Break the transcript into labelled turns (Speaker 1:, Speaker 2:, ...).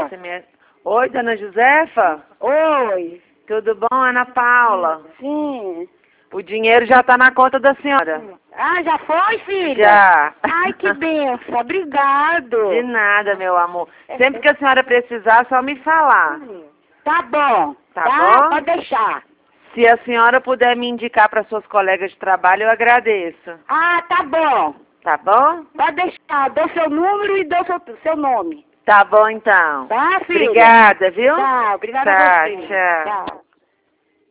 Speaker 1: Oi, dona Josefa?
Speaker 2: Oi.
Speaker 1: Tudo bom, Ana Paula?
Speaker 2: Sim.
Speaker 1: O dinheiro já está na conta da senhora.
Speaker 2: Ah, já foi, filha?
Speaker 1: Já.
Speaker 2: Ai, que benção. Obrigado.
Speaker 1: De nada, meu amor. Sempre que a senhora precisar, só me falar.
Speaker 2: Tá bom.
Speaker 1: Tá bom?
Speaker 2: Pode deixar.
Speaker 1: Se a senhora puder me indicar para suas colegas de trabalho, eu agradeço.
Speaker 2: Ah, tá bom.
Speaker 1: Tá bom?
Speaker 2: Pode deixar. Dou seu número e dou seu nome.
Speaker 1: Tá bom, então.
Speaker 2: Tá, filha?
Speaker 1: Obrigada, viu?
Speaker 2: Tá, obrigada
Speaker 1: Tá,
Speaker 2: a você.
Speaker 1: tchau.
Speaker 2: Tchau.